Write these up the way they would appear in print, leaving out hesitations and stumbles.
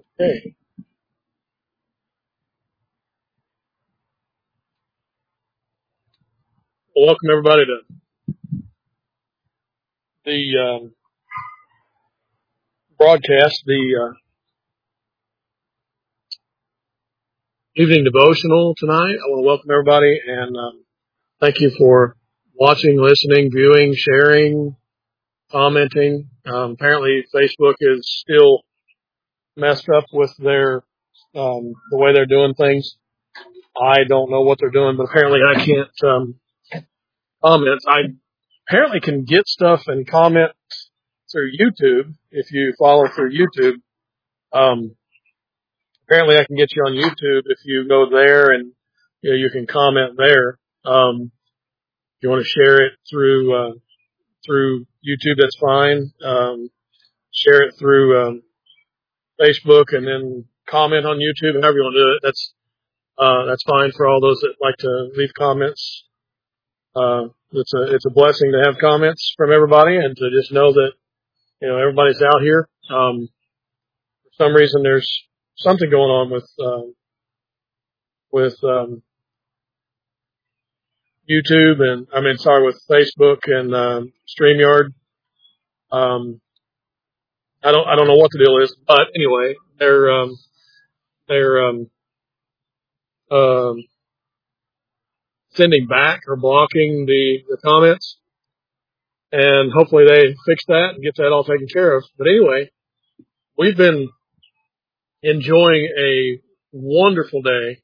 Okay. Well, welcome everybody to the broadcast, the evening devotional tonight. I want to welcome everybody and thank you for watching, listening, viewing, sharing, commenting. Apparently, Facebook is still messed up with their the way they're doing things. I don't know what they're doing, but apparently I can't comment. I apparently can get stuff and comment through YouTube if you follow through YouTube. Um, Apparently I can get you on YouTube if you go there and you can comment there. If you want to share it through YouTube, that's fine. Share it through Facebook and then comment on YouTube, however you want to do it. That's fine for all those that like to leave comments. It's a blessing to have comments from everybody and to just know that everybody's out here. For some reason, there's something going on with YouTube with Facebook and StreamYard. I don't know what the deal is, but anyway, they're um, sending back or blocking the comments, and hopefully they fix that and get that all taken care of. But anyway, we've been enjoying a wonderful day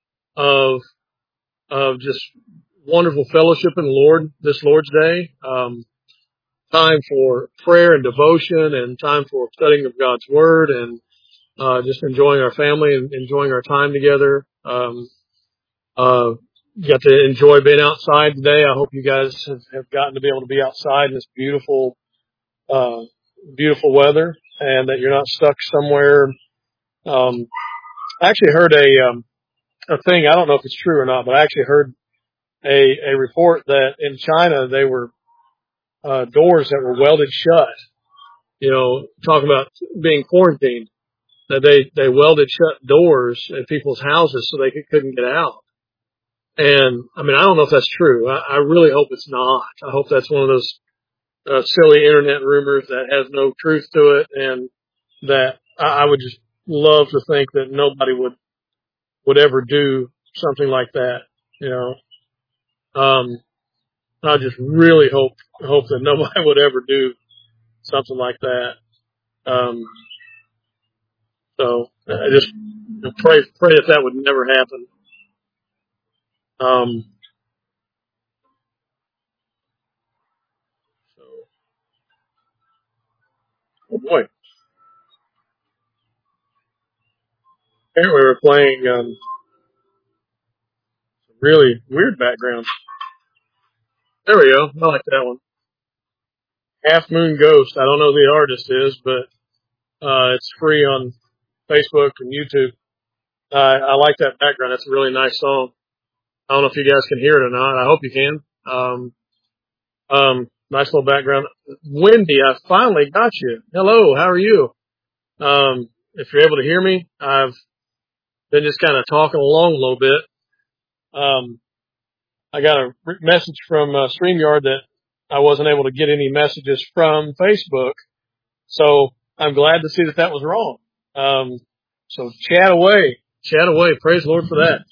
of just wonderful fellowship in the Lord this Lord's Day. Time for prayer and devotion and time for studying of God's Word and just enjoying our family and enjoying our time together. Got to enjoy being outside today. I hope you guys have gotten to be able to be outside in this beautiful, beautiful weather and that you're not stuck somewhere. I actually heard a thing. I don't know if it's true or not, but I actually heard a report that in China they were doors that were welded shut. Talking about being quarantined, that they welded shut doors at people's houses so they couldn't get out. And I don't know if that's true. I really hope it's not. I hope that's one of those silly internet rumors that has no truth to it, and that I would just love to think that nobody would ever do something like that. I just really hope that nobody would ever do something like that. So I just pray that would never happen. So, oh boy, apparently we're playing some really weird background. There we go. I like that one. Half Moon Ghost. I don't know who the artist is, but it's free on Facebook and YouTube. I like that background. That's a really nice song. I don't know if you guys can hear it or not. I hope you can. Nice little background. Wendy, I finally got you. Hello, how are you? If you're able to hear me, I've been just kind of talking along a little bit. I got a message from StreamYard that I wasn't able to get any messages from Facebook. So I'm glad to see that was wrong. So chat away. Praise the Lord for that.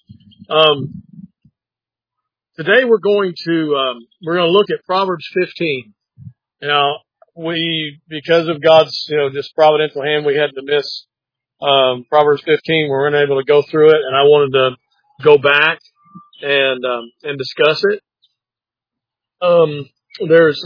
Today we're going to look at Proverbs 15. Now because of God's, just providential hand, we had to miss, Proverbs 15. We weren't able to go through it, and I wanted to go back and discuss it. There's,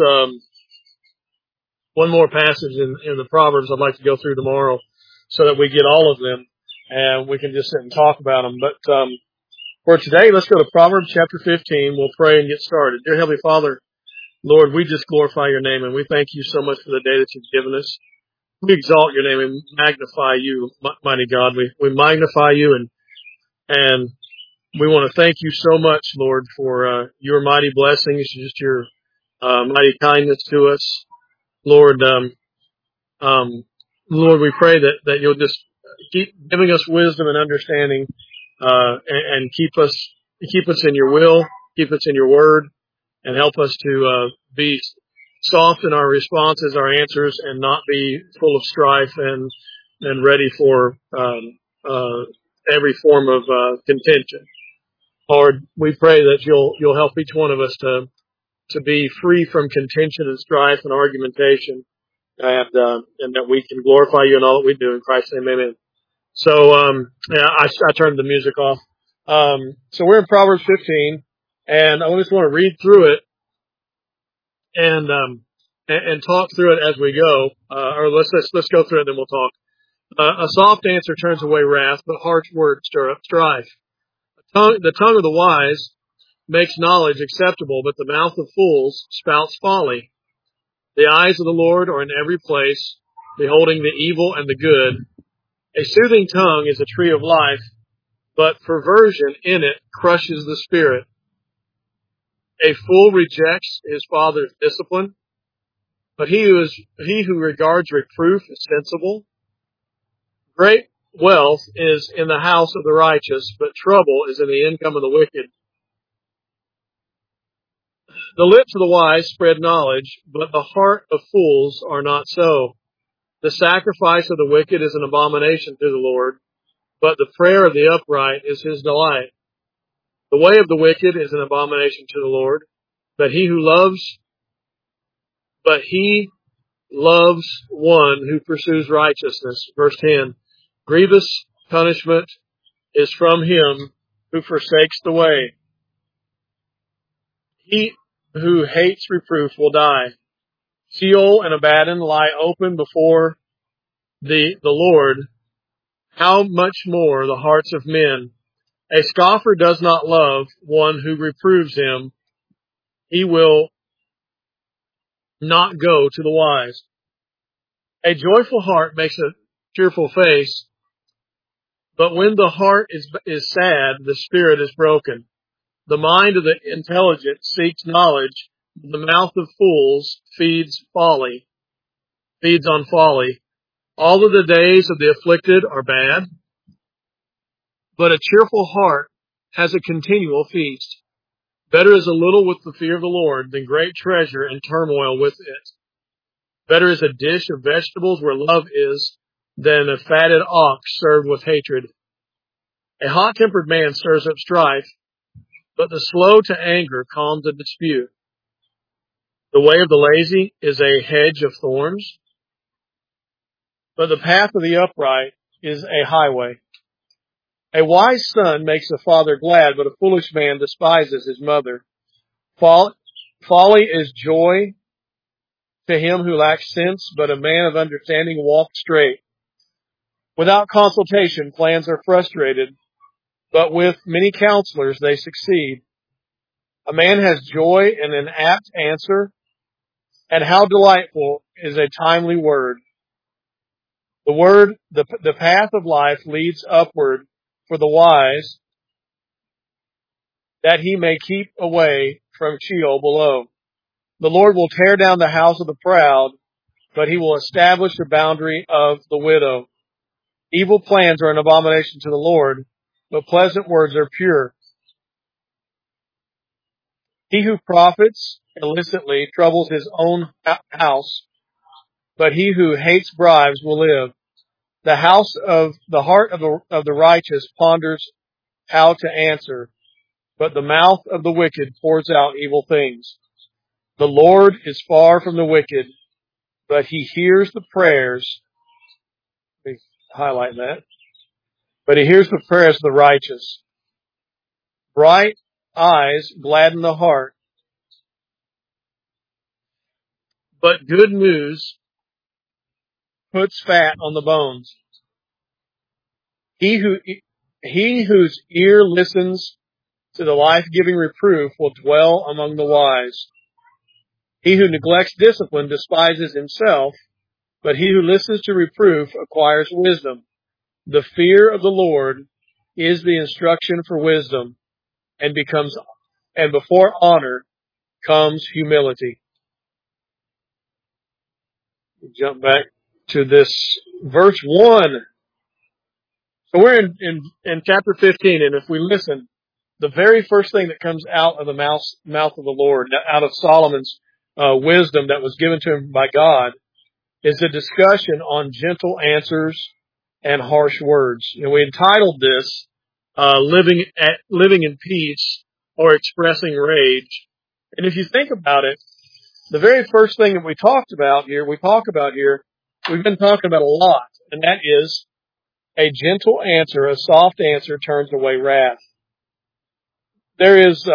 one more passage in the Proverbs I'd like to go through tomorrow so that we get all of them and we can just sit and talk about them. But, for today, let's go to Proverbs chapter 15. We'll pray and get started. Dear Heavenly Father, Lord, we just glorify your name and we thank you so much for the day that you've given us. We exalt your name and magnify you, mighty God. We magnify you and we want to thank you so much, Lord, for, your mighty blessings, just your, mighty kindness to us. Lord, Lord, we pray that you'll just keep giving us wisdom and understanding, and keep us in your will, keep us in your word, and help us to be soft in our responses, our answers, and not be full of strife and ready for every form of contention. Lord, we pray that you'll help each one of us to be free from contention and strife and argumentation, and that we can glorify you in all that we do. In Christ's name, amen. So, I turned the music off. So we're in Proverbs 15, and I just want to read through it and talk through it as we go. Or let's go through it, then we'll talk. A soft answer turns away wrath, but harsh words stir up strife. The tongue of the wise makes knowledge acceptable, but the mouth of fools spouts folly. The eyes of the Lord are in every place, beholding the evil and the good. A soothing tongue is a tree of life, but perversion in it crushes the spirit. A fool rejects his father's discipline, but he who regards reproof is sensible. Great wealth is in the house of the righteous, but trouble is in the income of the wicked. The lips of the wise spread knowledge, but the heart of fools are not so. The sacrifice of the wicked is an abomination to the Lord, but the prayer of the upright is his delight. The way of the wicked is an abomination to the Lord, but he loves one who pursues righteousness. Verse 10, grievous punishment is from him who forsakes the way. He who hates reproof will die. Sheol and Abaddon lie open before the Lord. How much more the hearts of men? A scoffer does not love one who reproves him. He will not go to the wise. A joyful heart makes a cheerful face, but when the heart is sad, the spirit is broken. The mind of the intelligent seeks knowledge, but the mouth of fools feeds on folly. All of the days of the afflicted are bad, but a cheerful heart has a continual feast. Better is a little with the fear of the Lord than great treasure and turmoil with it. Better is a dish of vegetables where love is than a fatted ox served with hatred. A hot-tempered man stirs up strife, but the slow to anger calms a dispute. The way of the lazy is a hedge of thorns, but the path of the upright is a highway. A wise son makes a father glad, but a foolish man despises his mother. Folly is joy to him who lacks sense, but a man of understanding walks straight. Without consultation, plans are frustrated, but with many counselors they succeed. A man has joy in an apt answer, and how delightful is a timely word. The path of life leads upward for the wise, that he may keep away from Sheol below. The Lord will tear down the house of the proud, but he will establish the boundary of the widow. Evil plans are an abomination to the Lord, but pleasant words are pure. He who profits illicitly troubles his own house, but he who hates bribes will live. The heart of the righteous ponders how to answer, but the mouth of the wicked pours out evil things. The Lord is far from the wicked, but he hears the prayers. Let me highlight that. But he hears the prayers of the righteous. Bright eyes gladden the heart, but good news puts fat on the bones. He whose ear listens to the life-giving reproof will dwell among the wise. He who neglects discipline despises himself, but he who listens to reproof acquires wisdom. The fear of the Lord is the instruction for wisdom, and before honor comes humility. Jump back to this verse 1. So we're in chapter 15, and if we listen, the very first thing that comes out of the mouth of the Lord, out of Solomon's wisdom that was given to him by God, is a discussion on gentle answers and harsh words. And we entitled this "Living in Peace" or "Expressing Rage." And if you think about it, the very first thing that we talk about here, we've been talking about a lot, and that is a gentle answer, a soft answer turns away wrath. There is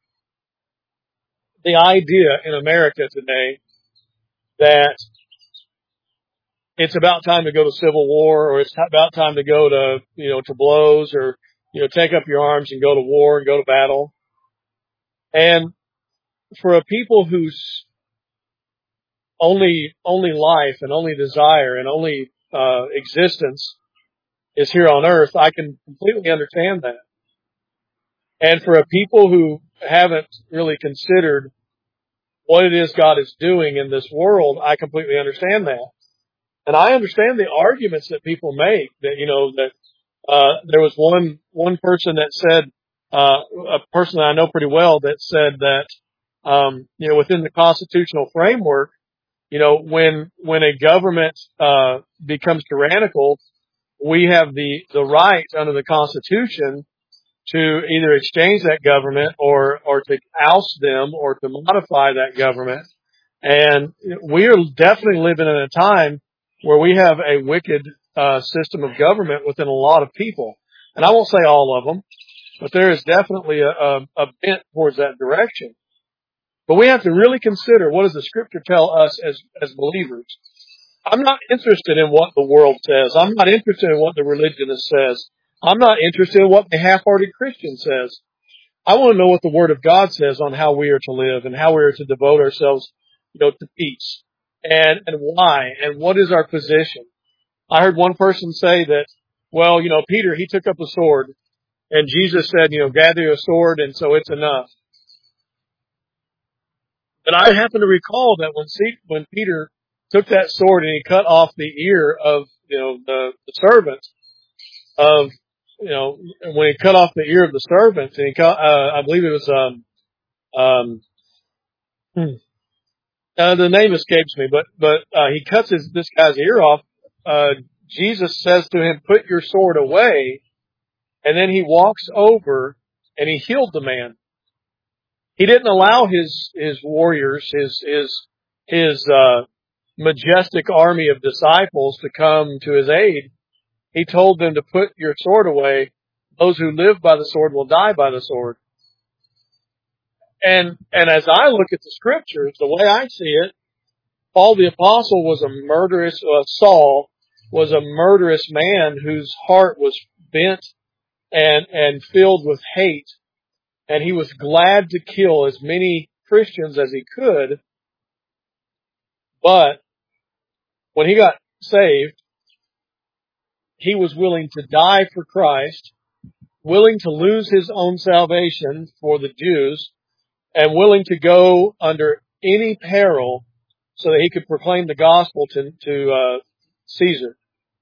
the idea in America today that it's about time to go to civil war, or it's about time to go to blows, or take up your arms and go to war and go to battle. And for a people whose only life and only desire and only existence is here on earth, I can completely understand that. And for a people who haven't really considered what it is God is doing in this world, I completely understand that. And I understand the arguments that people make that there was one person that said, a person that I know pretty well, that said that, within the constitutional framework, when a government, becomes tyrannical, we have the right under the Constitution to either exchange that government or to oust them or to modify that government. And we are definitely living in a time where we have a wicked system of government within a lot of people. And I won't say all of them, but there is definitely a bent towards that direction. But we have to really consider, what does the Scripture tell us as believers? I'm not interested in what the world says. I'm not interested in what the religionist says. I'm not interested in what the half-hearted Christian says. I want to know what the Word of God says on how we are to live and how we are to devote ourselves, to peace, and why, and what is our position. I heard one person say that, well, Peter, he took up a sword, and Jesus said, gather your sword, and so it's enough. But I happen to recall that when Peter took that sword and he cut off the ear of, the servant of, when he cut off the ear of the servant, and he cut, I believe it was, the name escapes me, but he cuts this guy's ear off. Jesus says to him, "Put your sword away," and then he walks over and he healed the man. He didn't allow his warriors, his majestic army of disciples to come to his aid. He told them to put your sword away. Those who live by the sword will die by the sword. And as I look at the Scriptures, the way I see it, Paul the Apostle was Saul was a murderous man whose heart was bent and filled with hate. And he was glad to kill as many Christians as he could. But when he got saved, he was willing to die for Christ, willing to lose his own salvation for the Jews, and willing to go under any peril so that he could proclaim the gospel to Caesar.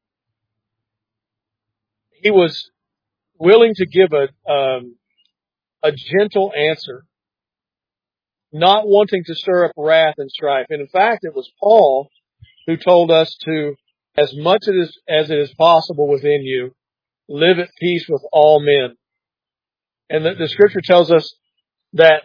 He was willing to give a gentle answer, not wanting to stir up wrath and strife. And in fact, it was Paul who told us to, as much as it is possible within you, live at peace with all men. And the Scripture tells us that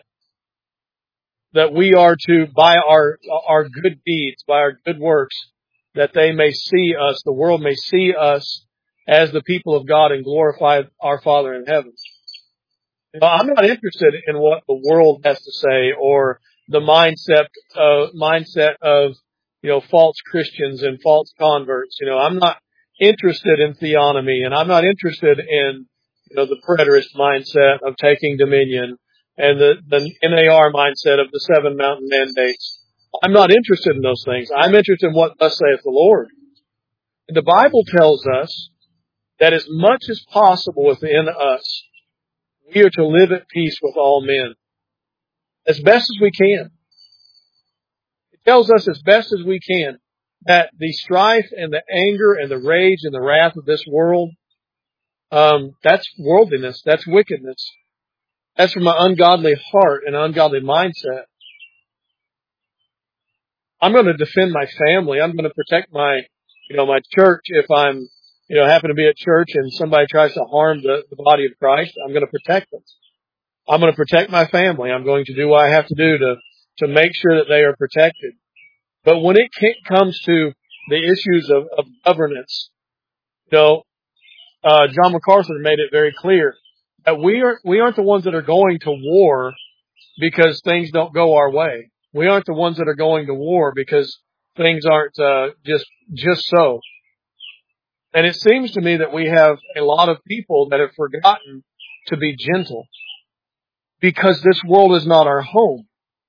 we are to, by our good deeds, by our good works, that they may see us, the world may see us as the people of God and glorify our Father in heaven. I'm not interested in what the world has to say or the mindset of false Christians and false converts. I'm not interested in theonomy, and I'm not interested in the preterist mindset of taking dominion and the NAR mindset of the 7 mountain mandates. I'm not interested in those things. I'm interested in what thus saith the Lord. And the Bible tells us that as much as possible within us, we are to live at peace with all men, as best as we can. It tells us as best as we can that the strife and the anger and the rage and the wrath of this world That's worldliness. That's wickedness. That's from an ungodly heart and an ungodly mindset. I'm going to defend my family. I'm going to protect my church. If I'm, happen to be at church and somebody tries to harm the body of Christ, I'm going to protect them. I'm going to protect my family. I'm going to do what I have to do to make sure that they are protected. But when it comes to the issues of governance, John MacArthur made it very clear that we aren't the ones that are going to war because things don't go our way. We aren't the ones that are going to war because things aren't just so. And it seems to me that we have a lot of people that have forgotten to be gentle because this world is not our home.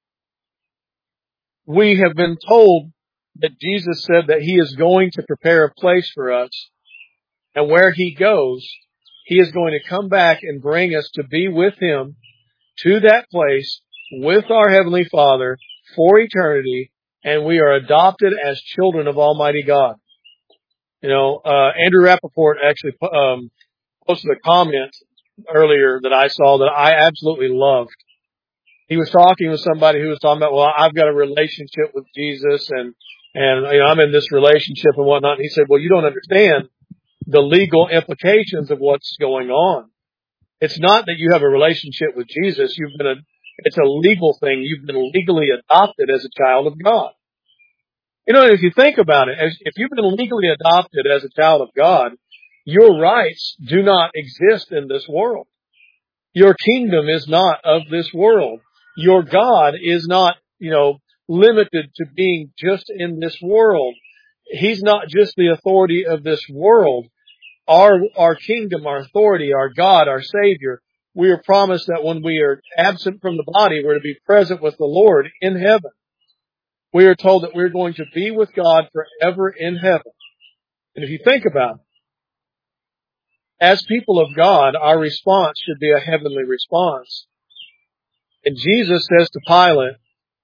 We have been told that Jesus said that He is going to prepare a place for us, and where He goes, He is going to come back and bring us to be with Him to that place with our Heavenly Father for eternity, and we are adopted as children of Almighty God. Andrew Rappaport actually posted a comment earlier that I saw that I absolutely loved. He was talking with somebody who was talking about, well, I've got a relationship with Jesus and I'm in this relationship and whatnot. And he said, well, you don't understand the legal implications of what's going on. It's not that you have a relationship with Jesus. It's a legal thing. You've been legally adopted as a child of God. If you think about it, if you've been legally adopted as a child of God, your rights do not exist in this world. Your kingdom is not of this world. Your God is not, limited to being just in this world. He's not just the authority of this world. Our kingdom, our authority, our God, our Savior, we are promised that when we are absent from the body, we're to be present with the Lord in heaven. We are told that we're going to be with God forever in heaven. And if you think about it, as people of God, our response should be a heavenly response. And Jesus says to Pilate,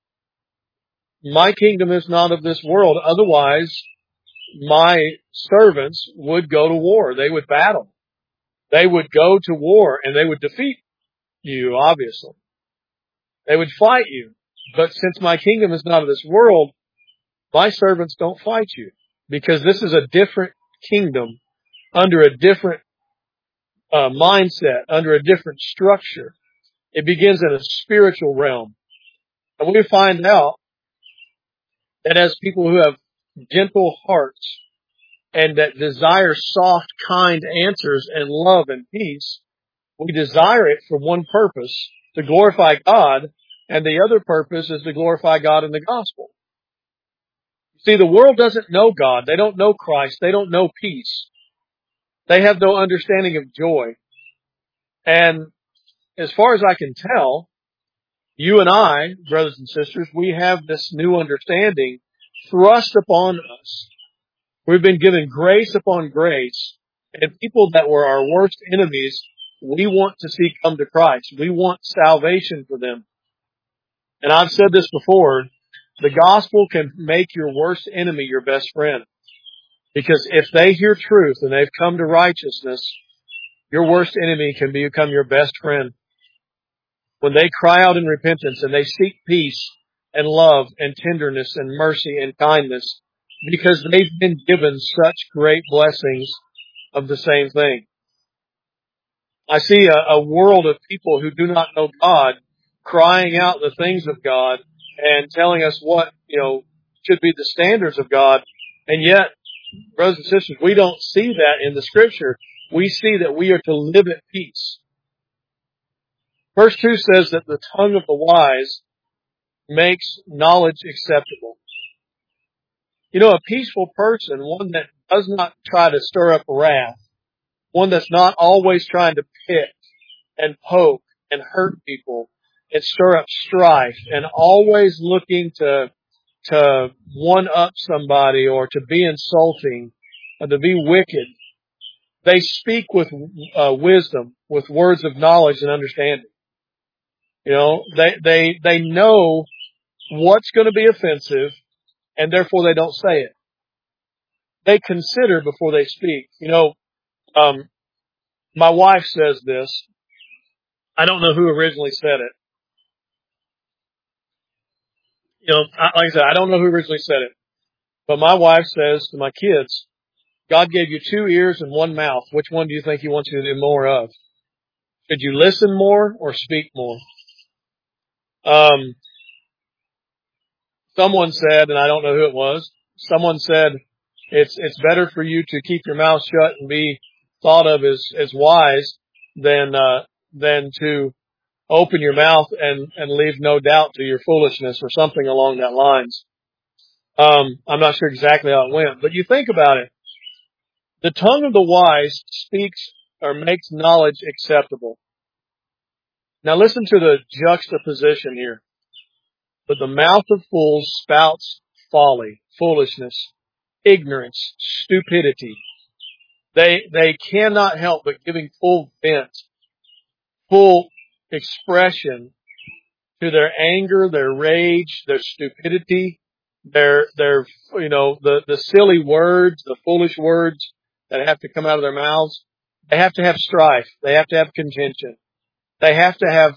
my kingdom is not of this world. Otherwise, my servants would go to war. They would battle. They would go to war and they would defeat you, obviously. They would fight you. But since my kingdom is not of this world, my servants don't fight you. Because this is a different kingdom under a different mindset, under a different structure. It begins in a spiritual realm. And we find out that as people who have gentle hearts and that desire soft, kind answers and love and peace, we desire it for one purpose, to glorify God, and the other purpose is to glorify God in the gospel. See, the world doesn't know God. They don't know Christ. They don't know peace. They have no understanding of joy. And as far as I can tell, you and I, brothers and sisters, we have this new understanding thrust upon us. We've been given grace upon grace, and people that were our worst enemies, we want to see come to Christ. We want salvation for them. And I've said this before, the gospel can make your worst enemy your best friend. Because if they hear truth and they've come to righteousness, your worst enemy can become your best friend. When they cry out in repentance and they seek peace and love and tenderness and mercy and kindness, because they've been given such great blessings of the same thing. I see a world of people who do not know God crying out the things of God and telling us what, should be the standards of God. And yet, brothers and sisters, we don't see that in the Scripture. We see that we are to live at peace. Verse 2 says that the tongue of the wise makes knowledge acceptable. A peaceful person, one that does not try to stir up wrath, one that's not always trying to pick and poke and hurt people and stir up strife and always looking to one up somebody or to be insulting or to be wicked. They speak with wisdom, with words of knowledge and understanding. They know what's going to be offensive, and therefore they don't say it. They consider before they speak. My wife says this. I don't know who originally said it. Like I said, I don't know who originally said it. But my wife says to my kids, God gave you 2 ears and 1 mouth. Which one do you think He wants you to do more of? Should you listen more or speak more? Someone said, and I don't know who it was, someone said, it's better for you to keep your mouth shut and be thought of as wise than to open your mouth and leave no doubt to your foolishness or something along that lines. I'm not sure exactly how it went, but you think about it. The tongue of the wise speaks or makes knowledge acceptable. Now listen to the juxtaposition here. But the mouth of fools spouts folly, foolishness, ignorance, stupidity. They cannot help but giving full vent, full expression to their anger, their rage, their stupidity, their the silly words, the foolish words that have to come out of their mouths. They have to have strife. They have to have contention. They have to have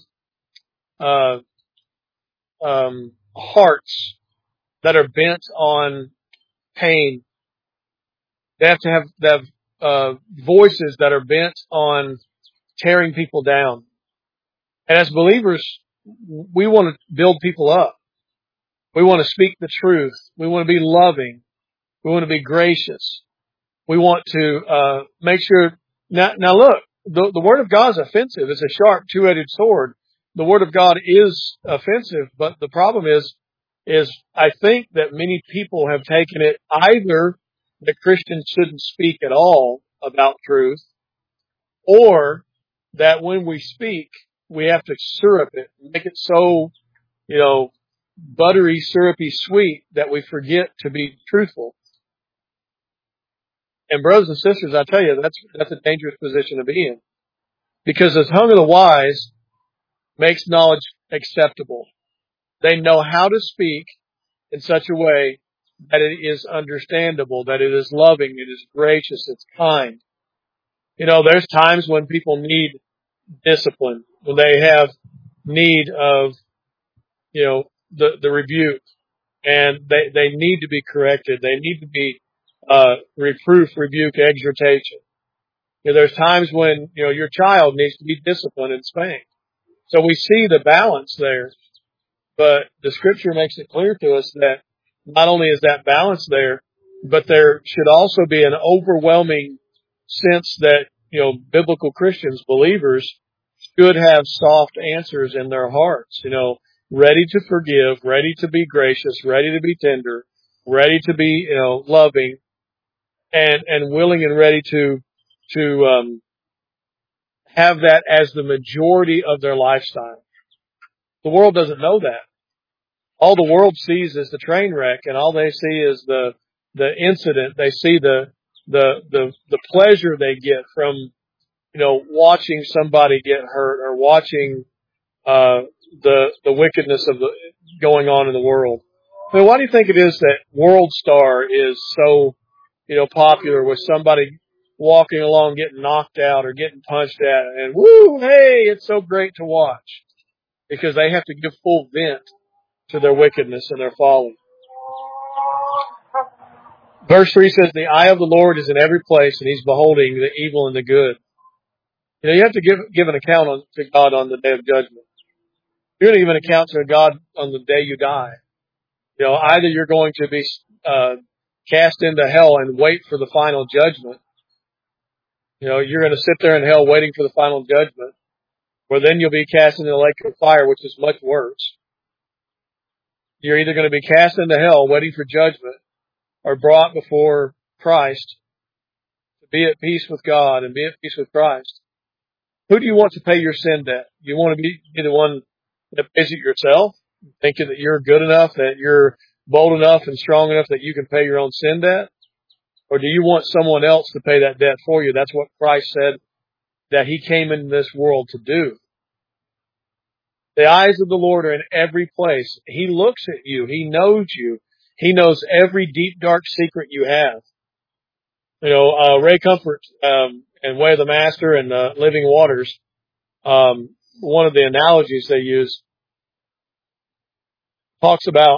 hearts that are bent on pain. They have to have voices that are bent on tearing people down. And as believers, we want to build people up. We want to speak the truth. We want to be loving. We want to be gracious. We want to make sure. Now look, the Word of God is offensive. It's a sharp, two-edged sword. The Word of God is offensive, but the problem is I think that many people have taken it either that Christians shouldn't speak at all about truth, or that when we speak, we have to syrup it, make it so, buttery, syrupy sweet that we forget to be truthful. And brothers and sisters, I tell you, that's a dangerous position to be in. Because the tongue of the wise makes knowledge acceptable. They know how to speak in such a way that it is understandable, that it is loving, it is gracious, it's kind. There's times when people need discipline, when they have need of, the rebuke, and they need to be corrected. They need to be, reproof, rebuke, exhortation. There's times when, your child needs to be disciplined and spanked. So we see the balance there, but the scripture makes it clear to us that not only is that balance there, but there should also be an overwhelming sense that, biblical Christians, believers, should have soft answers in their hearts, ready to forgive, ready to be gracious, ready to be tender, ready to be, loving, and willing and ready to have that as the majority of their lifestyle. The world doesn't know that. All the world sees is the train wreck, and all they see is the incident. They see the pleasure they get from, watching somebody get hurt or watching the wickedness of the going on in the world. I mean, why do you think it is that World Star is so, popular with somebody walking along getting knocked out or getting punched at, and woo, hey, it's so great to watch? Because they have to give full vent to their wickedness and their folly. Verse 3 says, the eye of the Lord is in every place, and He's beholding the evil and the good. You have to give an account to God on the day of judgment. You're going to give an account to God on the day you die. Either you're going to be cast into hell and wait for the final judgment. You're going to sit there in hell waiting for the final judgment, or then you'll be cast into the lake of fire, which is much worse. You're either going to be cast into hell waiting for judgment, or brought before Christ to be at peace with God and be at peace with Christ. Who do you want to pay your sin debt? You want to be the one that pays it yourself, thinking that you're good enough, that you're bold enough and strong enough that you can pay your own sin debt? Or do you want someone else to pay that debt for you? That's what Christ said that He came into this world to do. The eyes of the Lord are in every place. He looks at you. He knows you. He knows every deep, dark secret you have. Ray Comfort and Way of the Master and Living Waters, one of the analogies they use talks about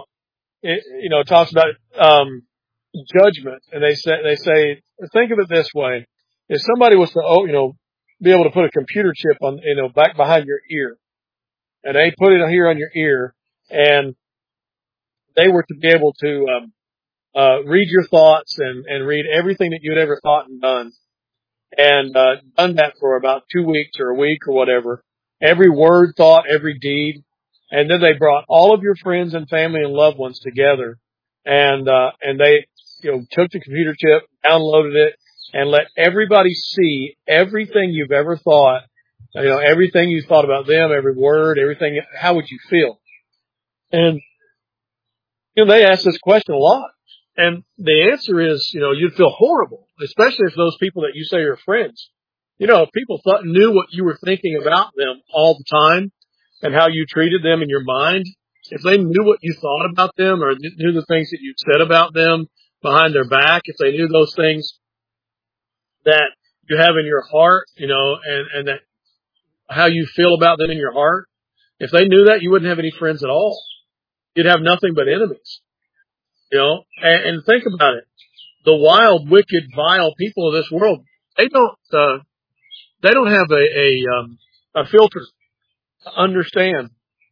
judgment, and they say think of it this way: if somebody was to be able to put a computer chip on back behind your ear, and they put it here on your ear, and they were to be able to read your thoughts and read everything that you'd ever thought and done, and done that for about 2 weeks or a week or whatever, every word, thought, every deed, and then they brought all of your friends and family and loved ones together, and they took the computer chip, downloaded it, and let everybody see everything you've ever thought, everything you thought about them, every word, everything. How would you feel? And they ask this question a lot. And the answer is, you'd feel horrible, especially if those people that you say are friends. If people knew what you were thinking about them all the time and how you treated them in your mind, if they knew what you thought about them or knew the things that you said about them behind their back, if they knew those things that you have in your heart, and that how you feel about them in your heart, if they knew that, you wouldn't have any friends at all. You'd have nothing but enemies. And think about it. The wild, wicked, vile people of this world, they don't have a filter to understand,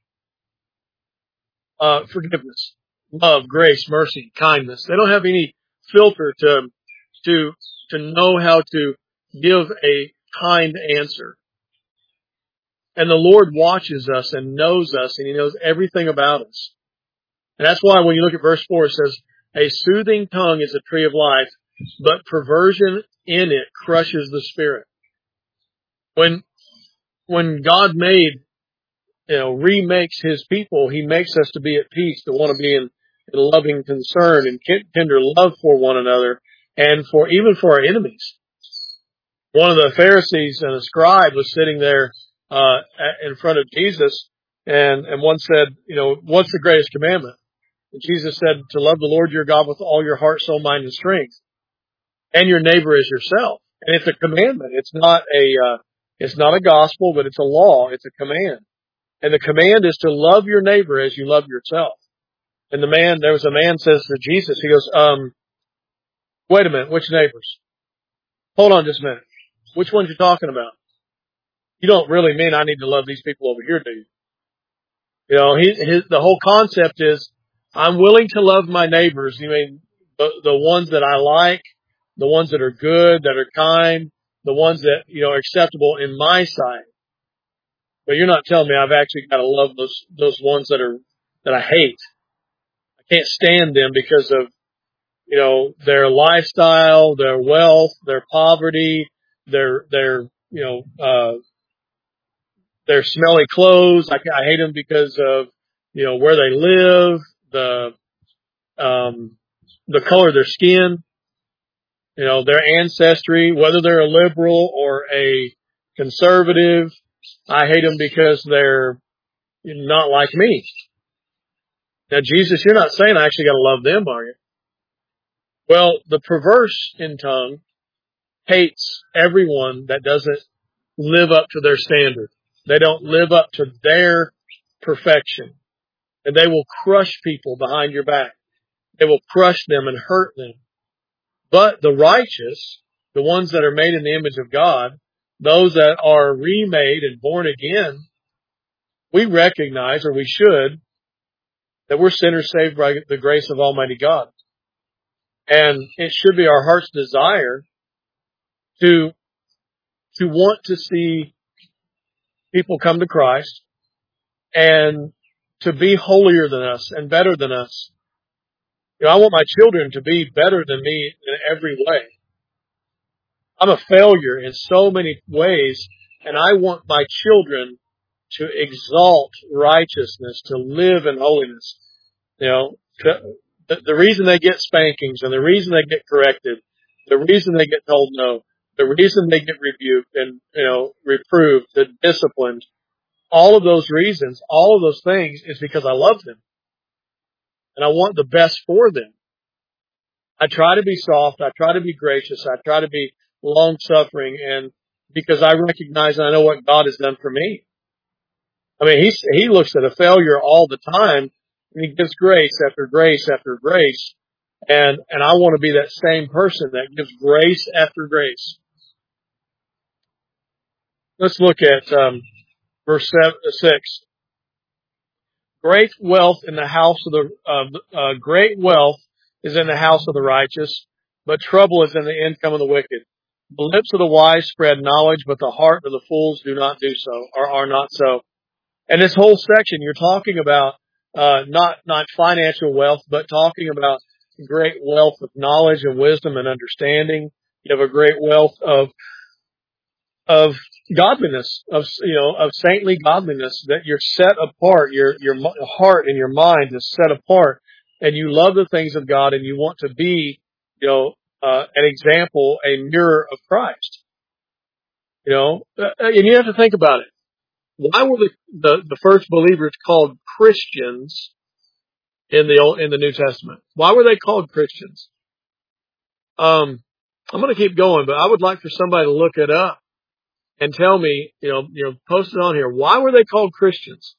forgiveness, love, grace, mercy, kindness. They don't have any filter to know how to give a kind answer. And the Lord watches us and knows us, and He knows everything about us. And that's why when you look at verse 4, it says, a soothing tongue is a tree of life, but perversion in it crushes the spirit. When God remakes His people, He makes us to be at peace, to want to be in loving concern and tender love for one another, and even for our enemies. One of the Pharisees and a scribe was sitting there in front of Jesus, and one said, what's the greatest commandment? And Jesus said, to love the Lord your God with all your heart, soul, mind, and strength, and your neighbor as yourself. And it's a commandment. It's not a gospel, but it's a law. It's a command. And the command is to love your neighbor as you love yourself. And there was a man says to Jesus, he goes, wait a minute, which neighbors? Hold on just a minute. Which ones you talking about? You don't really mean I need to love these people over here, do you? The whole concept is, I'm willing to love my neighbors. You mean the ones that I like, the ones that are good, that are kind, the ones that, are acceptable in my sight. But you're not telling me I've actually got to love those ones that I hate. I can't stand them because of, their lifestyle, their wealth, their poverty, their smelly clothes. I hate them because of, where they live, the color of their skin, their ancestry, whether they're a liberal or a conservative. I hate them because they're not like me. Now, Jesus, you're not saying I actually got to love them, are you? Well, the perverse in tongue hates everyone that doesn't live up to their standard. They don't live up to their perfection. And they will crush people behind your back. They will crush them and hurt them. But the righteous, the ones that are made in the image of God, those that are remade and born again, we recognize, or we should, that we're sinners saved by the grace of Almighty God. And it should be our heart's desire to want to see people come to Christ and to be holier than us and better than us. I want my children to be better than me in every way. I'm a failure in so many ways, and I want my children to exalt righteousness, to live in holiness. The reason they get spankings and the reason they get corrected, the reason they get told no, the reason they get rebuked and, reproved, disciplined, all of those reasons, all of those things is because I love them. And I want the best for them. I try to be soft. I try to be gracious. I try to be long suffering, and because I recognize and I know what God has done for me. I mean, he looks at a failure all the time, and he gives grace after grace after grace. And I want to be that same person that gives grace after grace. Let's look at verse 6. Great wealth in the house of great wealth is in the house of the righteous, but trouble is in the income of the wicked. The lips of the wise spread knowledge, but the heart of the fools do not do so, or are not so. And this whole section, you're talking about not financial wealth, but talking about great wealth of knowledge and wisdom and understanding. You have a great wealth of godliness, of saintly godliness, that you're set apart. Your heart and your mind is set apart, and you love the things of God, and you want to be, an example, a mirror of Christ. And you have to think about it. Why were the first believers called Christians in the New Testament? Why were they called Christians? I'm going to keep going, but I would like for somebody to look it up and tell me, post it on here. Why were they called Christians?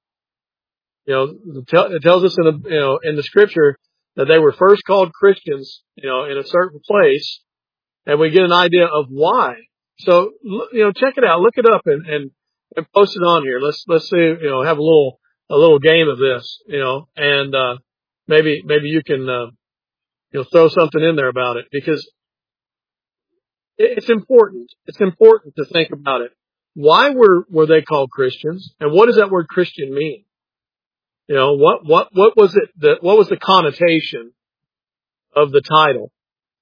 It tells us in the scripture that they were first called Christians, in a certain place, and we get an idea of why. So, check it out, look it up and post it on here. Let's see, have a little game of this, and, maybe you can, throw something in there about it, because it's important. It's important to think about it. Why were they called Christians? And what does that word Christian mean? What was it what was the connotation of the title?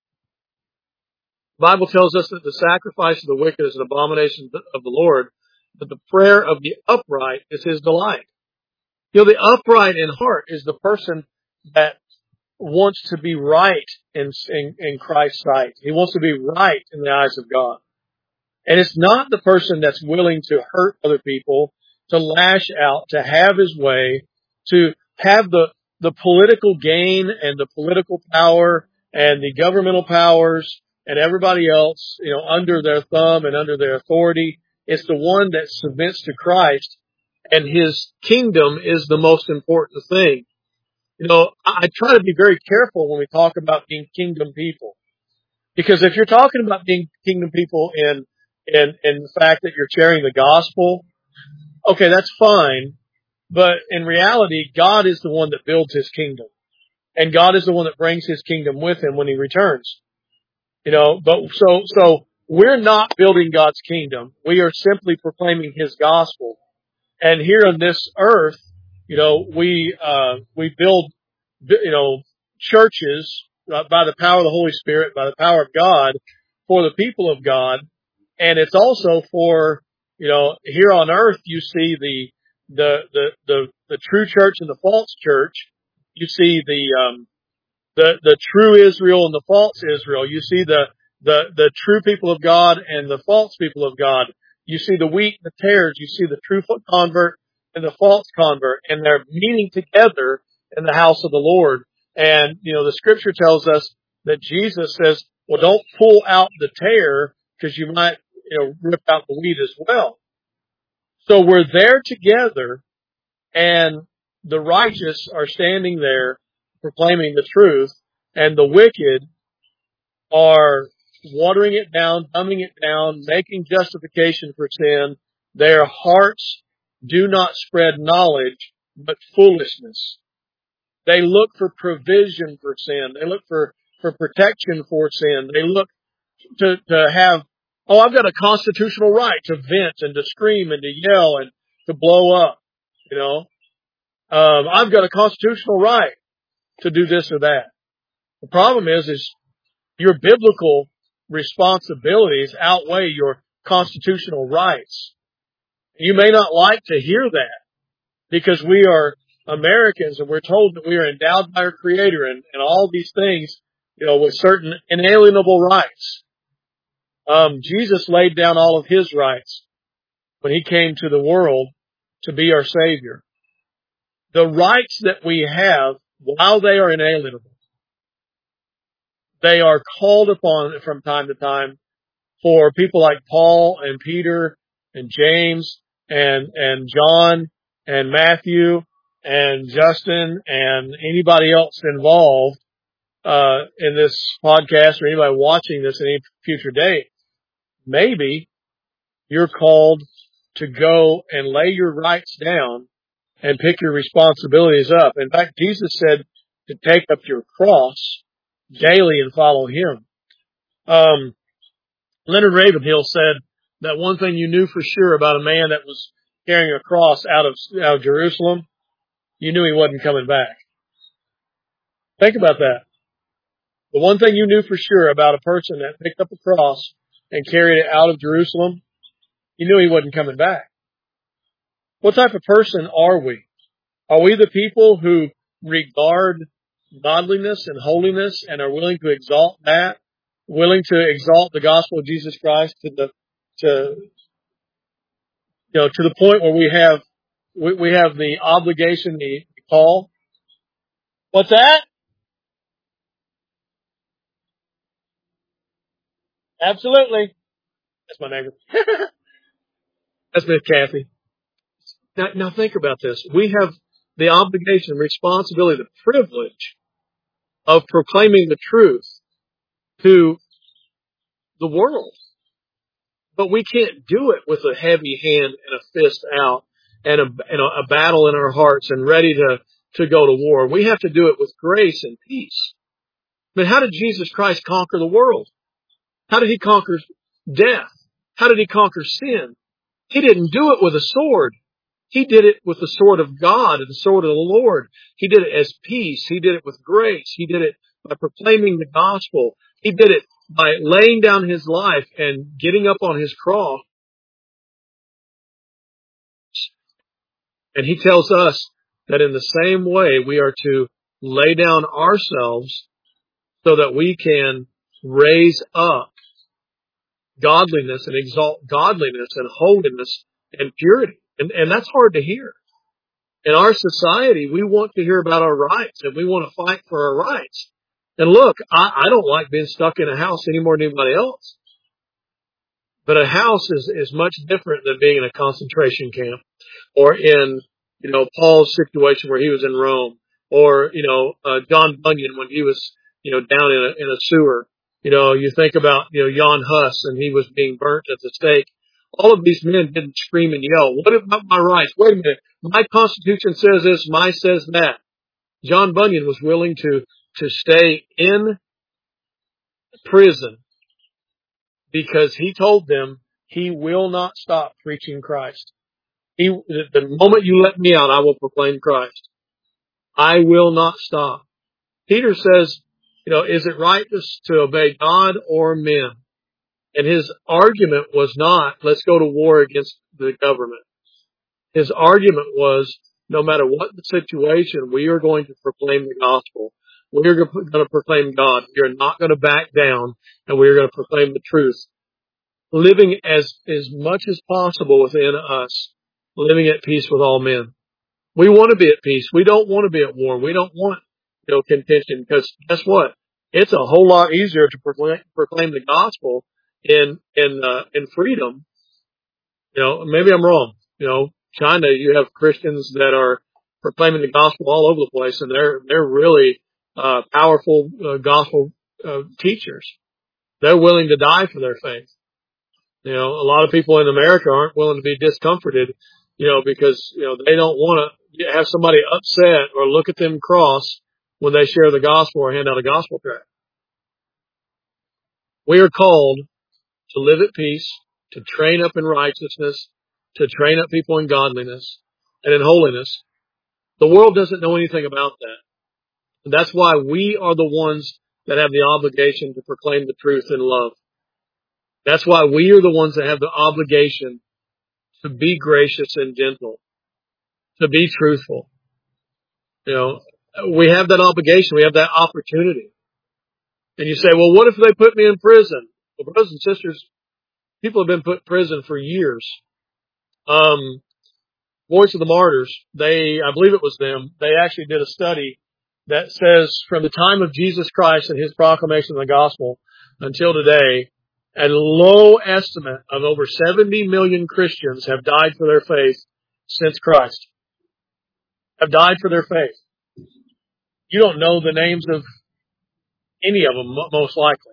The Bible tells us that the sacrifice of the wicked is an abomination of the Lord, but the prayer of the upright is his delight. The upright in heart is the person that wants to be right in Christ's sight. He wants to be right in the eyes of God. And it's not the person that's willing to hurt other people, to lash out, to have his way, to have the political gain and the political power and the governmental powers and everybody else, under their thumb and under their authority. It's the one that submits to Christ, and his kingdom is the most important thing. I try to be very careful when we talk about being kingdom people. Because if you're talking about being kingdom people in the fact that you're sharing the gospel, okay, that's fine. But in reality, God is the one that builds his kingdom. And God is the one that brings his kingdom with him when he returns. But so we're not building God's kingdom. We are simply proclaiming his gospel. And here on this earth, we build, churches by the power of the Holy Spirit, by the power of God, for the people of God. And it's also for, here on earth, you see the true church and the false church. You see the true Israel and the false Israel. You see the true people of God and the false people of God. You see the wheat and the tares. You see the true convert and the false convert, and they're meeting together in the house of the Lord. And, the scripture tells us that Jesus says, well, don't pull out the tare, because you might, rip out the wheat as well. So we're there together, and the righteous are standing there proclaiming the truth, and the wicked are watering it down, dumbing it down, making justification for sin. Their hearts do not spread knowledge, but foolishness. They look for provision for sin. They look for protection for sin. They look to have, I've got a constitutional right to vent and to scream and to yell and to blow up. I've got a constitutional right to do this or that. The problem is your biblical responsibilities outweigh your constitutional rights. You may not like to hear that, because we are Americans and we're told that we are endowed by our Creator and all these things, with certain inalienable rights. Jesus laid down all of his rights when he came to the world to be our Savior. The rights that we have, while they are inalienable, they are called upon from time to time for people like Paul and Peter and James and John and Matthew and Justin and anybody else involved in this podcast, or anybody watching this at any future date. Maybe you're called to go and lay your rights down and pick your responsibilities up. In fact, Jesus said to take up your cross daily and follow Him. Leonard Ravenhill said that one thing you knew for sure about a man that was carrying a cross out of Jerusalem, you knew he wasn't coming back. Think about that. The one thing you knew for sure about a person that picked up a cross and carried it out of Jerusalem, you knew he wasn't coming back. What type of person are we? Are we the people who regard godliness and holiness and are willing to exalt that, willing to exalt the gospel of Jesus Christ to the point where we have the obligation, the call? What's that? Absolutely. That's my neighbor. That's Miss Kathy. Now think about this. We have the obligation, responsibility, the privilege of proclaiming the truth to the world. But we can't do it with a heavy hand and a fist out and a battle in our hearts and ready to go to war. We have to do it with grace and peace. But how did Jesus Christ conquer the world? How did He conquer death? How did He conquer sin? He didn't do it with a sword. He did it with the sword of God and the sword of the Lord. He did it as peace. He did it with grace. He did it by proclaiming the gospel. He did it by laying down His life and getting up on His cross. And He tells us that in the same way we are to lay down ourselves so that we can raise up godliness and exalt godliness and holiness and purity. And that's hard to hear. In our society, we want to hear about our rights and we want to fight for our rights. And look, I don't like being stuck in a house any more than anybody else. But a house is much different than being in a concentration camp or in, Paul's situation where he was in Rome, or, John Bunyan when he was, down in a sewer. You think about, Jan Hus and he was being burnt at the stake. All of these men didn't scream and yell, what about my rights? Wait a minute. My Constitution says this, mine says that. John Bunyan was willing to stay in prison because he told them he will not stop preaching Christ. The moment you let me out, I will proclaim Christ. I will not stop. Peter says, is it right to obey God or men? And his argument was not, let's go to war against the government. His argument was, no matter what the situation, we are going to proclaim the gospel. We are going to proclaim God. We are not going to back down, and we are going to proclaim the truth. Living as much as possible within us, living at peace with all men. We want to be at peace. We don't want to be at war. We don't want, contention, because guess what? It's a whole lot easier to proclaim the gospel in freedom. Maybe I'm wrong. China, you have Christians that are proclaiming the gospel all over the place, and they're really powerful gospel teachers. They're willing to die for their faith. A lot of people in America aren't willing to be discomforted, because they don't want to have somebody upset or look at them cross when they share the gospel or hand out a gospel tract. We are called to live at peace, to train up in righteousness, to train up people in godliness and in holiness. The world doesn't know anything about that. And that's why we are the ones that have the obligation to proclaim the truth in love. That's why we are the ones that have the obligation to be gracious and gentle, to be truthful. We have that obligation. We have that opportunity. And you say, well, what if they put me in prison? Well, brothers and sisters, people have been put in prison for years. Voice of the Martyrs, I believe it was them, they actually did a study that says from the time of Jesus Christ and His proclamation of the gospel until today, A low estimate of over 70 million Christians have died for their faith since Christ. Have died for their faith. You don't know the names of any of them, most likely.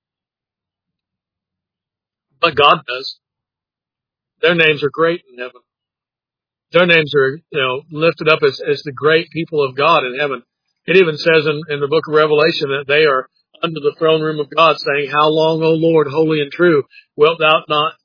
But God does. Their names are great in heaven. Their names are, lifted up as the great people of God in heaven. It even says in the book of Revelation that they are under the throne room of God saying, "How long, O Lord, holy and true, wilt thou not,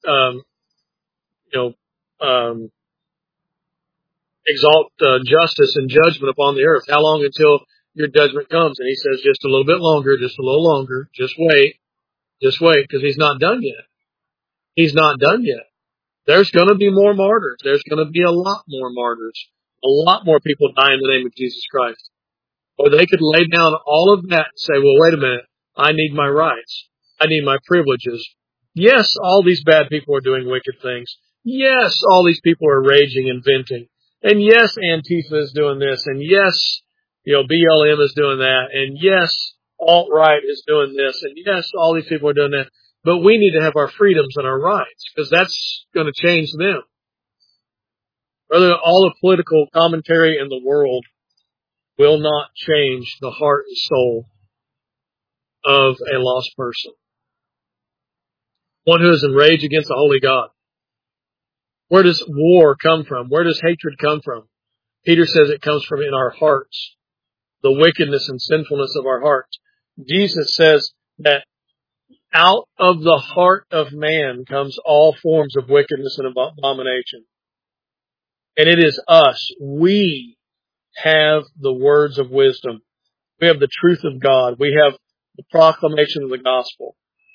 exalt justice and judgment upon the earth? How long until your judgment comes?" And he says, "Just a little bit longer, just a little longer. Just wait, because he's not done yet. He's not done yet. There's going to be more martyrs. There's going to be a lot more martyrs. A lot more people die in the name of Jesus Christ." Or they could lay down all of that and say, "Well, wait a minute. I need my rights. I need my privileges." Yes, all these bad people are doing wicked things. Yes, all these people are raging and venting. And yes, Antifa is doing this. And yes, BLM is doing that. And yes, alt-right is doing this. And yes, all these people are doing that. But we need to have our freedoms and our rights, because that's going to change them. Brother, all the political commentary in the world will not change the heart and soul of a lost person. One who is enraged against the holy God. Where does war come from? Where does hatred come from? Peter says it comes from in our hearts. The wickedness and sinfulness of our hearts. Jesus says that out of the heart of man comes all forms of wickedness and abomination. And it is us. We have the words of wisdom. We have the truth of God. We have the proclamation of the gospel.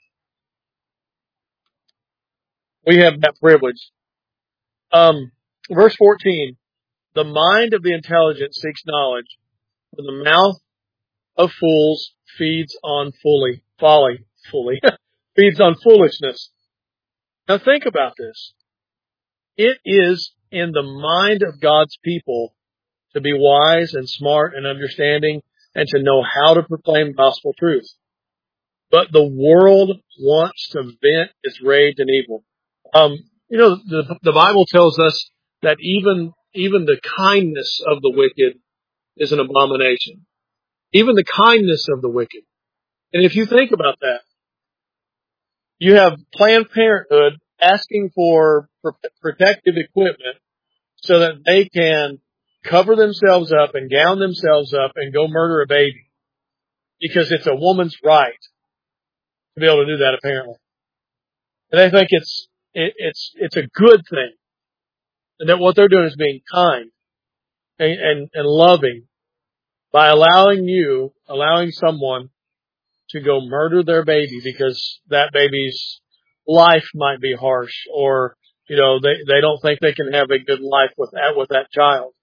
We have that privilege. Verse 14, the mind of the intelligent seeks knowledge, but the mouth of fools feeds on folly, feeds on foolishness. Now think about this. It is in the mind of God's people to be wise and smart and understanding and to know how to proclaim gospel truth. But the world wants to vent its rage and evil. The Bible tells us that even the kindness of the wicked is an abomination. Even the kindness of the wicked. And if you think about that, you have Planned Parenthood asking for protective equipment so that they can cover themselves up and gown themselves up and go murder a baby. Because it's a woman's right to be able to do that, apparently. And they think it's a good thing. And that what they're doing is being kind and loving by allowing someone to go murder their baby because that baby's life might be harsh, or they don't think they can have a good life with that child.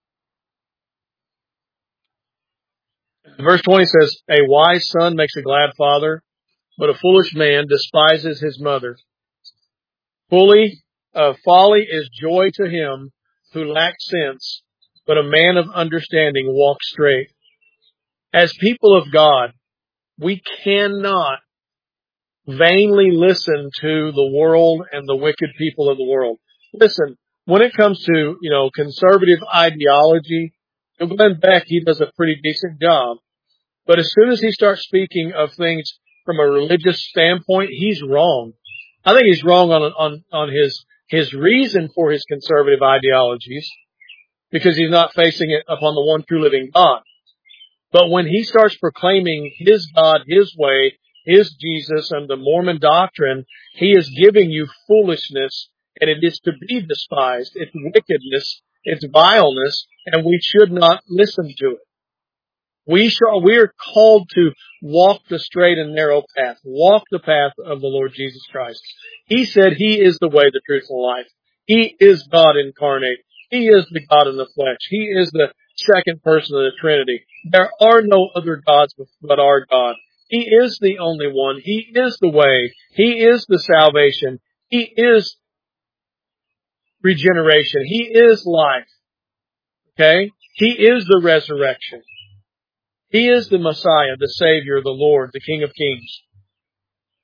Verse 20 says, "A wise son makes a glad father, but a foolish man despises his mother. Folly is joy to him who lacks sense, but a man of understanding walks straight." As people of God, we cannot vainly listen to the world and the wicked people of the world. Listen, when it comes to, conservative ideology, Glenn Beck, he does a pretty decent job. But as soon as he starts speaking of things from a religious standpoint, he's wrong. I think he's wrong on his reason for his conservative ideologies, because he's not facing it upon the one true living God. But when he starts proclaiming his God, his way, his Jesus, and the Mormon doctrine, he is giving you foolishness, and it is to be despised. It's wickedness, it's vileness, and we should not listen to it. We are called to walk the straight and narrow path. Walk the path of the Lord Jesus Christ. He said he is the way, the truth, and the life. He is God incarnate. He is the God in the flesh. He is the second person of the Trinity. There are no other gods but our God. He is the only one. He is the way. He is the salvation. He is regeneration. He is life. Okay? He is the resurrection. He is the Messiah, the Savior, the Lord, the King of Kings.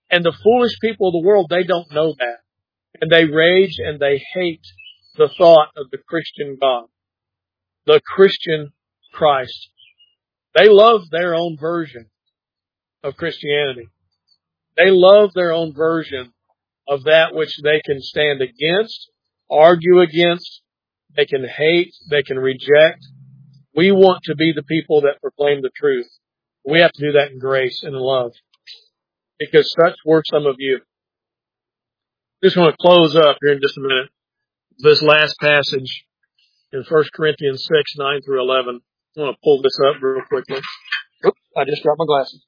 And the foolish people of the world, they don't know that. And they rage and they hate the thought of the Christian God, the Christian Christ. They love their own version of Christianity. They love their own version of that which they can stand against, argue against, they can hate, they can reject. We want to be the people that proclaim the truth. We have to do that in grace and in love, because such were some of you. Just want to close up here in just a minute. This last passage in 1 Corinthians 6, 9 through 11. I want to pull this up real quickly. Oops, I just dropped my glasses.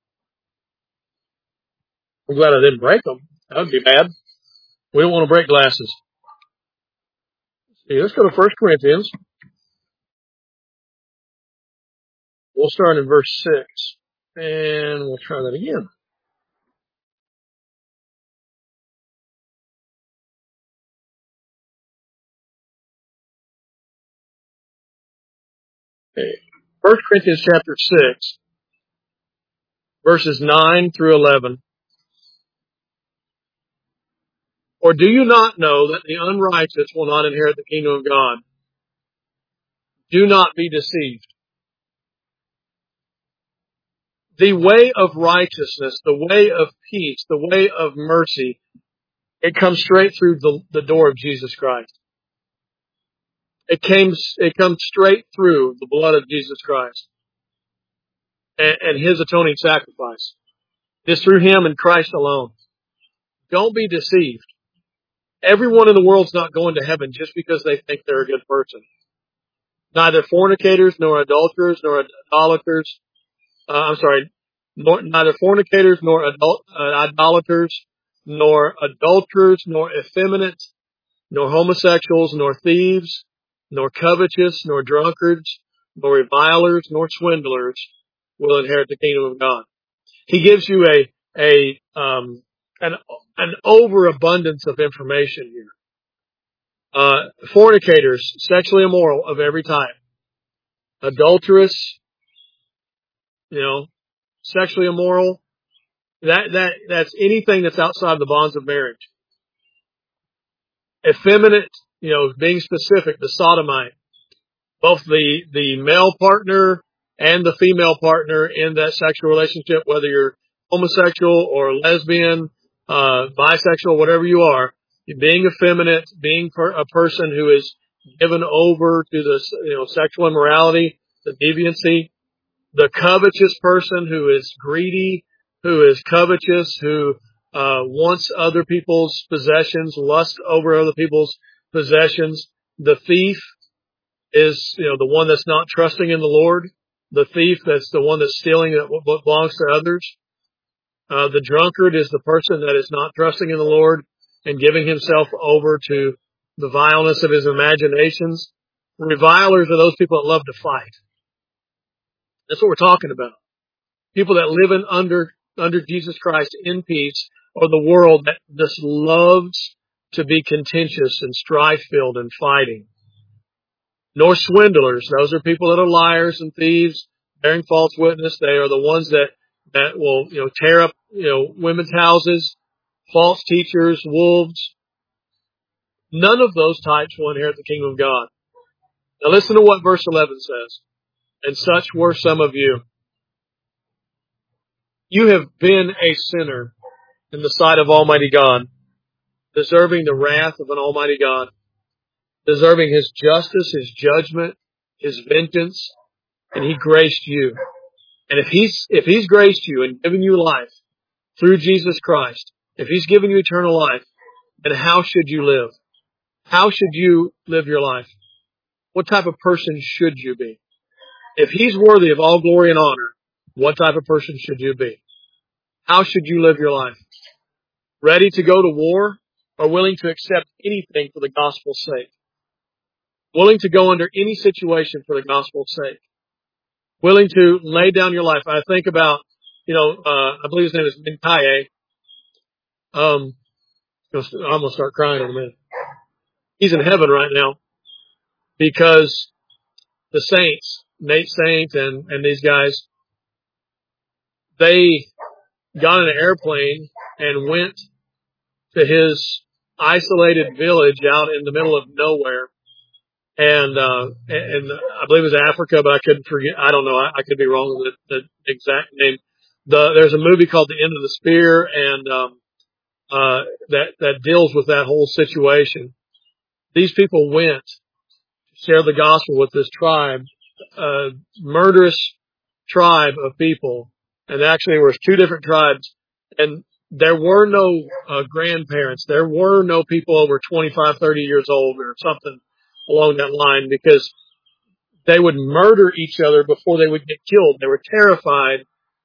I'm glad I didn't break them. That would be bad. We don't want to break glasses. See, let's go to 1 Corinthians. We'll start in verse 6. And we'll try that again. Okay. 1 Corinthians chapter 6, verses 9 through 11. Or do you not know that the unrighteous will not inherit the kingdom of God? Do not be deceived. The way of righteousness, the way of peace, the way of mercy, it comes straight through the door of Jesus Christ. It comes straight through the blood of Jesus Christ and His atoning sacrifice. It's through Him and Christ alone. Don't be deceived. Everyone in the world's not going to heaven just because they think they're a good person. Neither fornicators, nor adulterers, nor idolaters. Neither fornicators, nor idolaters, nor adulterers, nor effeminate, nor homosexuals, nor thieves, nor covetous, nor drunkards, nor revilers, nor swindlers will inherit the kingdom of God. He gives you an overabundance of information here. Fornicators, sexually immoral of every type. Adulterous, sexually immoral. That's anything that's outside the bonds of marriage. Effeminate, being specific, the sodomite. Both the male partner and the female partner in that sexual relationship, whether you're homosexual or lesbian, bisexual, whatever you are, being effeminate, being a person who is given over to the sexual immorality, the deviancy, the covetous person who is greedy, who is covetous, who wants other people's possessions, lust over other people's possessions. The thief is, the one that's not trusting in the Lord. The thief, that's the one that's stealing what belongs to others. The drunkard is the person that is not trusting in the Lord and giving himself over to the vileness of his imaginations. Revilers are those people that love to fight. That's what we're talking about. People that live under Jesus Christ in peace, or the world that just loves to be contentious and strife-filled and fighting. Nor swindlers. Those are people that are liars and thieves, bearing false witness. They are the ones that will, tear up, women's houses, false teachers, wolves. None of those types will inherit the kingdom of God. Now listen to what verse 11 says. And such were some of you. You have been a sinner in the sight of Almighty God, deserving the wrath of an Almighty God, deserving His justice, His judgment, His vengeance, and He graced you. And if He's graced you and given you life through Jesus Christ, if He's given you eternal life, then how should you live? How should you live your life? What type of person should you be? If He's worthy of all glory and honor, what type of person should you be? How should you live your life? Ready to go to war, or willing to accept anything for the gospel's sake? Willing to go under any situation for the gospel's sake? Willing to lay down your life? I think about, I believe his name is Minkaye. I'm going to start crying in a minute. He's in heaven right now because the saints, Nate Saint and these guys, they got in an airplane and went to his isolated village out in the middle of nowhere. And I believe it was Africa, but I couldn't forget. I don't know. I could be wrong with the exact name. There's a movie called The End of the Spear, and that deals with that whole situation. These people went to share the gospel with this tribe, murderous tribe of people, and actually there was two different tribes, and there were no grandparents. There were no people over 25, 30 years old or something along that line, because they would murder each other before they would get killed. They were terrified,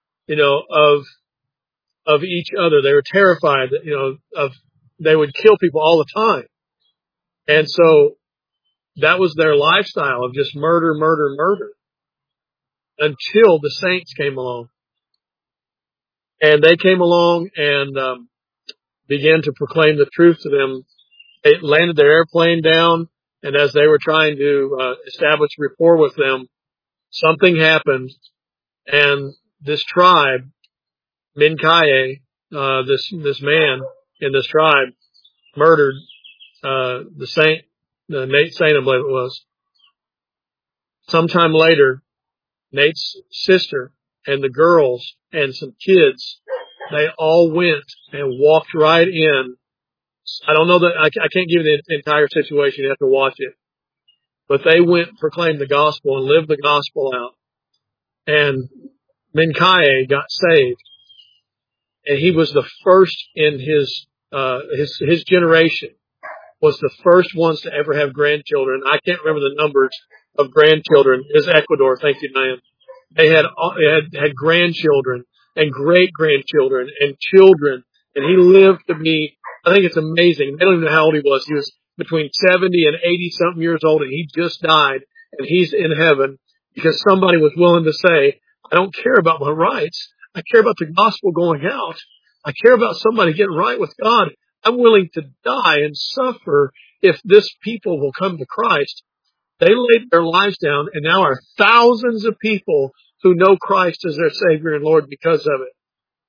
of each other. They were terrified, they would kill people all the time. And so that was their lifestyle of just murder, murder, murder, until the saints came along. And they came along and began to proclaim the truth to them. They landed their airplane down, and as they were trying to establish rapport with them, something happened, and this tribe, Mincaye, this man in this tribe, murdered Nate Saint, I believe it was. Sometime later, Nate's sister and the girls and some kids, they all went and walked right in. I don't know that I can't give you the entire situation. You have to watch it. But they went and proclaimed the gospel and lived the gospel out. And Mincaye got saved. And he was the first in his generation, was the first ones to ever have grandchildren. I can't remember the numbers of grandchildren. It was Ecuador. Thank you, Diane. They had grandchildren and great grandchildren and children. And he lived to be, I think it's amazing. They don't even know how old he was. He was between 70 and 80 something years old, and he just died, and he's in heaven because somebody was willing to say, I don't care about my rights. I care about the gospel going out. I care about somebody getting right with God. I'm willing to die and suffer if this people will come to Christ. They laid their lives down, and now are thousands of people who know Christ as their Savior and Lord because of it.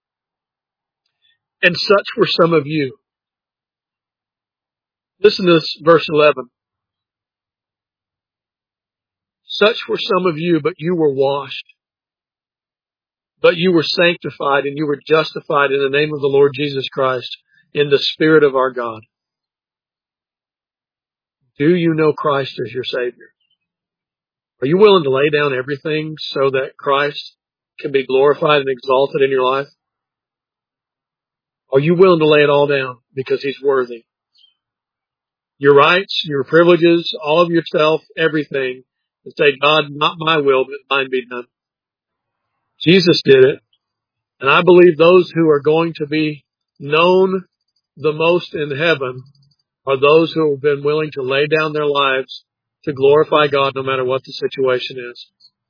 And such were some of you. Listen to this, verse 11. Such were some of you, but you were washed. But you were sanctified and you were justified in the name of the Lord Jesus Christ in the Spirit of our God. Do you know Christ as your Savior? Are you willing to lay down everything so that Christ can be glorified and exalted in your life? Are you willing to lay it all down because He's worthy? Your rights, your privileges, all of yourself, everything, and say, God, not my will, but thine be done. Jesus did it. And I believe those who are going to be known the most in heaven are those who have been willing to lay down their lives to glorify God no matter what the situation is.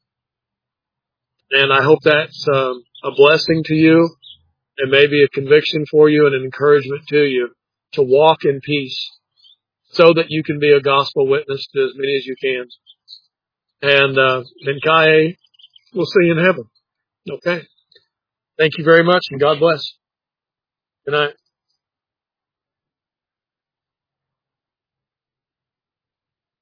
And I hope that's a blessing to you and maybe a conviction for you and an encouragement to you to walk in peace so that you can be a gospel witness to as many as you can. And Mincaye, we'll see you in heaven. Okay. Thank you very much, and God bless. Good night.